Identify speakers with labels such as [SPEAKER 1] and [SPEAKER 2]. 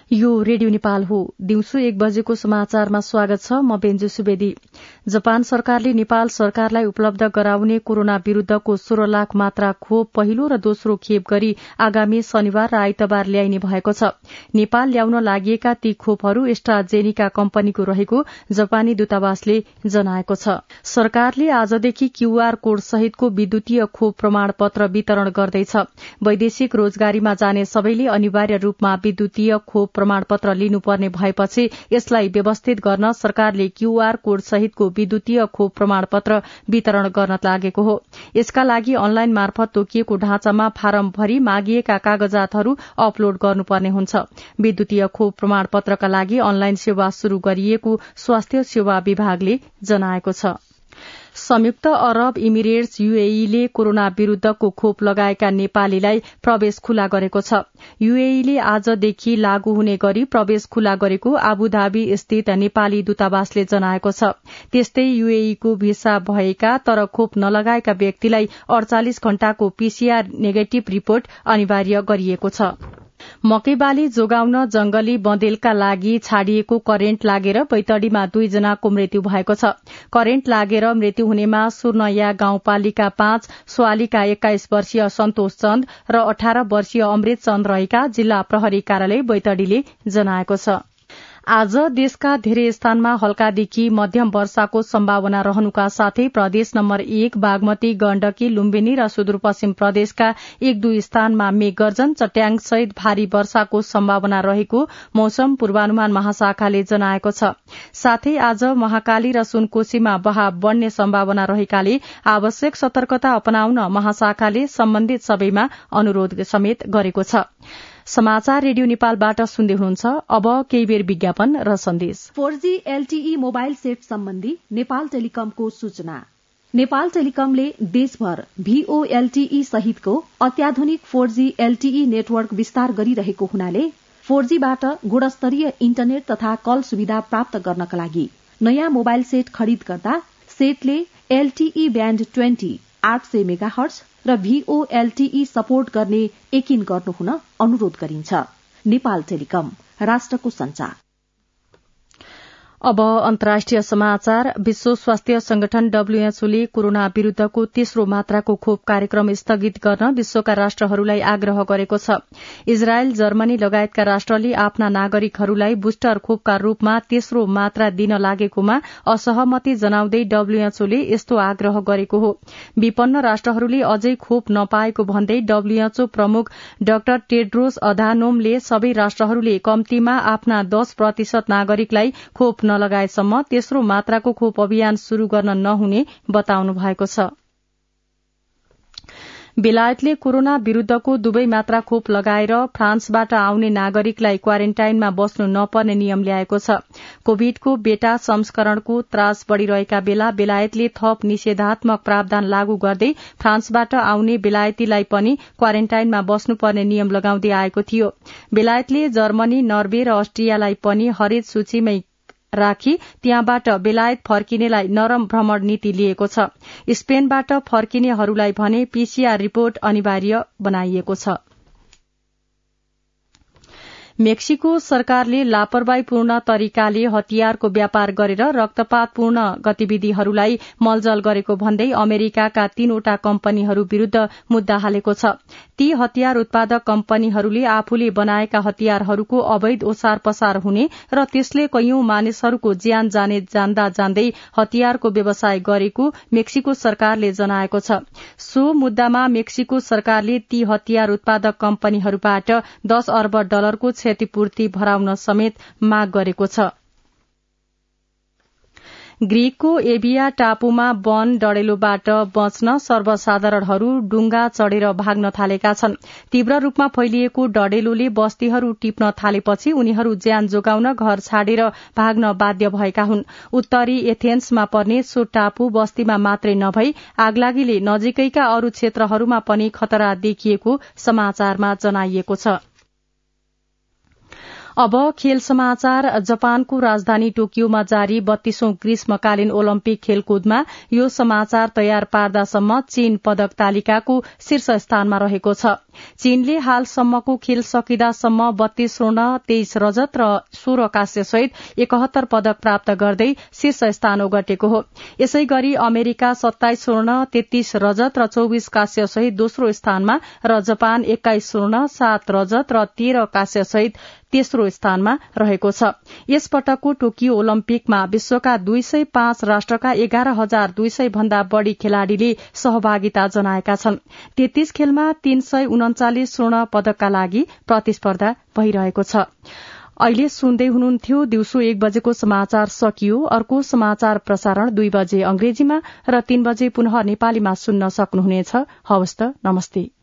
[SPEAKER 1] यो रेडियो नेपाल हो। दिउँसो 1 बजेको समाचारमा स्वागत छ। म बेन्जु सुवेदी। जापान सरकारले नेपाल सरकारलाई उपलब्ध गराउने कोरोना विरूद्धको 16 लाख मात्रा खोप पहिलो र दोस्रो खेप गरी आगामी शनिबार र आइतबार ल्याइने भएको छ। नेपाल ल्याउन लागिएका ती खोपहरू एस्ट्राजेनिका कम्पनीको रहेको जापानी दूतावासले जनाएको छ। सरकारले आजदेखि क्यूआर कोड सहितको विद्युतीय खोप प्रमाणपत्र वितरण गर्दैछ। वैदेशिक रोजगारीमा जाने सबैले अनिवार्य रूपमा विद्युतीय खोप प्रमाणपत्र लिनुपर्ने भएपछि यसलाई व्यवस्थित गर्न सरकारले क्यूआर कोड सहितको विद्युतीय खोप प्रमाणपत्र वितरण गर्न लागेको हो। यसका लागि अनलाइन मार्फत तोकिएको ढाँचामा फारम भरी मागिएका कागजातहरू अपलोड गर्नुपर्ने हुन्छ। विद्युतीय खोप प्रमाणपत्रका लागि अनलाइन सेवा शुरू गरिएको स्वास्थ्य सेवा विभागले जनाएको छ। संयुक्त अरब इमिरेट्स यूएईले कोरोना विरूद्धको खोप लगाएका नेपालीलाई प्रवेश खुला गरेको छ। यूएईले आजदेखि लागू हुने गरी प्रवेश खुला गरेको आबुधाबी स्थित नेपाली दूतावासले जनाएको छ। त्यस्तै यूएईको भिसा भएका तर खोप नलगाएका व्यक्तिलाई 48 घण्टाको पीसीआर नेगेटिभ रिपोर्ट अनिवार्य गरिएको छ। मकै बाली जोगाउन जंगली बँदेलका लागि छाडिएको करेन्ट लागेर बैतडीमा 2 जनाको मृत्यु भएको छ। करेन्ट लागेर मृत्यु हुनेमा सुर्नया गाउँपालिका 5 स्वालीका 21 वर्षीय सन्तोष चन्द र 18 वर्षीय अमृत चन्द रहेका जिल्ला प्रहरी कार्यालय बैतडीले जनाएको छ। आज देशका धेरै स्थानमा हल्कादेखि मध्यम वर्षाको सम्भावना रहनुका साथै प्रदेश नम्बर 1 बागमती गण्डकी लुम्बिनी र सुदूरपश्चिम प्रदेशका 1-2 स्थानमा मेघगर्जन चट्याङ सहित भारी वर्षाको सम्भावना रहेको मौसम पूर्वानुमान महाशाखाले जनाएको छ। साथै आज महाकाली र सुनकोशीमा बहाव बढ्ने सम्भावना रहेकाले आवश्यक सतर्कता अपनाउन महाशाखाले सम्बन्धित सबैमा अनुरोध समेत गरेको छ। समाचार रेडियो नेपालबाट सुन्दै हुनुहुन्छ। अब केही बेर विज्ञापन र सन्देश।
[SPEAKER 2] 4G LTE मोबाइल सेट सम्बन्धी नेपाल टेलिकमको सूचना। नेपाल टेलिकमले देशभर VoLTE सहितको अत्याधुनिक 4G LTE नेटवर्क विस्तार गरिरहेको हुनाले 4Gबाट गुणस्तरीय इन्टरनेट तथा कल सुविधा प्राप्त गर्नका लागि नयाँ मोबाइल सेट खरिद गर्दा सेटले LTE ब्याण्ड 20 800 मेगाहर्ज र VoLTE सपोर्ट गर्ने यकिन गर्नुहुन अनुरोध गरिन्छ। नेपाल टेलिकम, राष्ट्रको संचार।
[SPEAKER 1] अब अन्तर्राष्ट्रिय समाचार। विश्व स्वास्थ्य संगठन WHOले कोरोना विरूद्धको तेस्रो मात्राको खोप कार्यक्रम स्थगित गर्न विश्वका राष्ट्रहरूलाई आग्रह गरेको छ। इजरायल, जर्मनी लगायतका राष्ट्रले आफ्ना नागरिकहरूलाई बुस्टर खोपका रूपमा तेस्रो मात्रा दिन लागेकोमा असहमति जनाउँदै WHOले यस्तो आग्रह गरेको हो। विपन्न राष्ट्रहरूले अझै खोप नपाएको भन्दै WHO प्रमुख डाक्टर टेड्रोस अधानोमले सबै राष्ट्रहरूले कम्तीमा आफ्ना 10% नागरिकलाई खोप नलगाएसम्म तेस्रो मात्राको खोप अभियान शुरू गर्न नहुने बताउनु भएको छ। बेलायतले कोरोना विरूद्धको 2 मात्रा खोप लगाएर फ्रान्सबाट आउने नागरिकलाई क्वारेन्टाइनमा बस्नु नपर्ने नियम ल्याएको छ। कोविडको बेटा संस्करणको त्रास बढ़िरहेका बेला बेलायतले थप निषेधात्मक प्रावधान लागू गर्दै फ्रान्सबाट आउने बेलायतीलाई पनि क्वारेन्टाइनमा बस्नुपर्ने नियम लगाउँदै आएको थियो। बेलायतले जर्मनी, नर्वे र अस्ट्रियालाई पनि हरित सूचीमै राखी त्यहाँबाट बेलायत फर्किनेलाई नरम भ्रमण नीति लिएको छ। स्पेनबाट फर्किनेहरूलाई भने पीसीआर रिपोर्ट अनिवार्य बनाइएको छ। मेक्सिको सरकारले लापरवाहीपूर्ण तरिकाले हतियारको व्यापार गरेर रक्तपातपूर्ण गतिविधिहरूलाई मलजल गरेको भन्दै अमेरिकाका 3वटा कम्पनीहरू विरूद्ध मुद्दा हालेको छ। ती हतियार उत्पादक कम्पनीहरूले आफूले बनाएका हतियारहरूको अवैध ओसार पसार हुने र त्यसले कैयौं मानिसहरूको ज्यान जाने जान्दै हतियारको व्यवसाय गरेको मेक्सिको सरकारले जनाएको छ। सो मुद्दामा मेक्सिको सरकारले ती हतियार उत्पादक कम्पनीहरूबाट $10 अर्ब क्षतिपूर्ति भराउन समेत माग गरेको छ। ग्रीकको एभिया टापुमा वन डढेलोबाट बच्न सर्वसाधारणहरू डुङ्गा चढ़ेर भाग्न थालेका छन्। तीव्र रूपमा फैलिएको डढेलोले बस्तीहरू टिप्न थालेपछि उनीहरू ज्यान जोगाउन घर छाडेर भाग्न बाध्य भएका हुन्। उत्तरी एथेन्समा पर्ने सो टापु बस्तीमा मात्रै नभई आगलागीले नजिकैका अरू क्षेत्रहरूमा पनि खतरा देखिएको समाचारमा जनाइएको छ। अब खेल समाचार। जापानको राजधानी टोकियोमा जारी 32औं ग्रीष्मकालीन ओलम्पिक खेलकुदमा यो समाचार तयार पार्दासम्म चीन पदक तालिकाको शीर्ष स्थानमा रहेको छ। चीनले हालसम्मको खेल सकिदासम्म 32 स्वर्ण 23 रजत र 16 कांस्य सहित 71 पदक प्राप्त गर्दै शीर्ष स्थान ओगटेको हो। यसै गरी अमेरिका 27 स्वर्ण 33 रजत र 24 कांस्य सहित दोस्रो स्थानमा र जापान 21 स्वर्ण 7 रजत र 13 कांस्य सहित तेस्रो स्थानमा रहेको छ। यस पटकको टोकियो ओलम्पिकमा विश्वका 205 राष्ट्रका 11,200 भन्दा बढ़ी खेलाड़ीले सहभागिता जनाएका छन्। 33 खेलमा 339 स्वर्ण पदकका लागि प्रतिस्पर्धा भइरहेको छ। अहिले सुन्दै हुनुहुन्थ्यो दिउँसो 1 बजेको समाचार सकियो। अर्को समाचार प्रसारण 2 बजे अंग्रेजीमा र 3 बजे पुनः नेपालीमा सुन्न सक्नुहुनेछ। हवस् त, नमस्ते।